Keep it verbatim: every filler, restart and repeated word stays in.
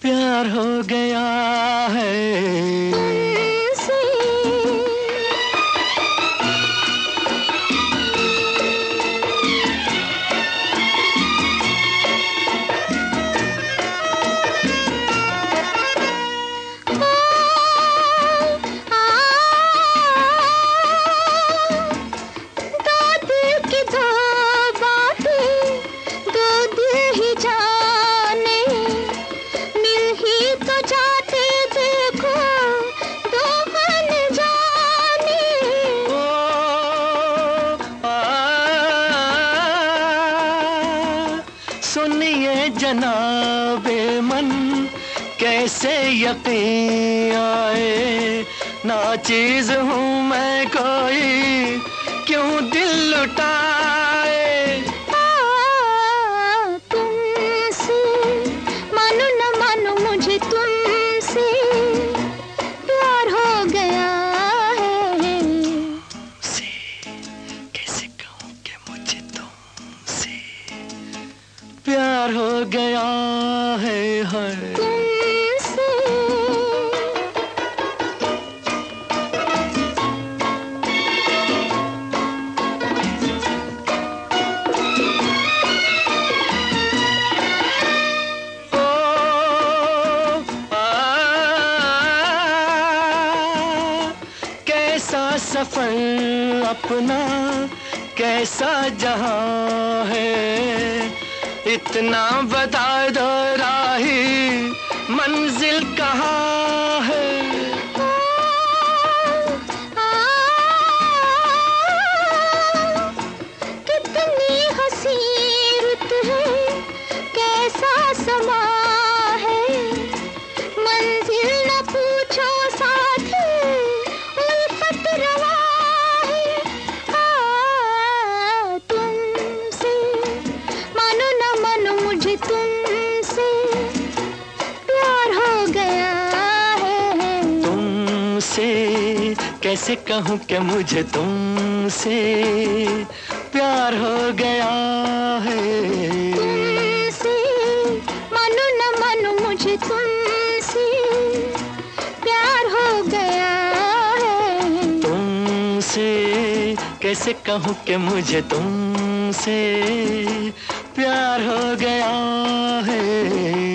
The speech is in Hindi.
प्यार हो गया है तुमसे। सुनिए जनाबे मन कैसे यकीन आए, ना चीज हूँ मैं कोई क्यों दिल लुटाए। तुमसे मानो न मानो मुझे तुमसे प्यार हो गया है। से कैसे कहूँ कि मुझे तुमसे प्यार हो गया है, है। तुमसे। ओ, आ, कैसा सफर अपना कैसा जहां है, इतना बता दो राही मंजिल कहाँ है। कितनी हसी रुत है, कैसा समा है, मंजिल न पूछो साथी उल्फत रवा है। आ, तुमसे मानो न मानो मुझे तुमसे प्यार हो गया है। तुमसे कैसे कहूँ कि मुझे तुमसे प्यार हो गया है। तुमसे मानो न मानो मुझे तुमसे प्यार हो गया है। तुमसे कैसे कहूँ कि मुझे तुमसे प्यार हो गया है।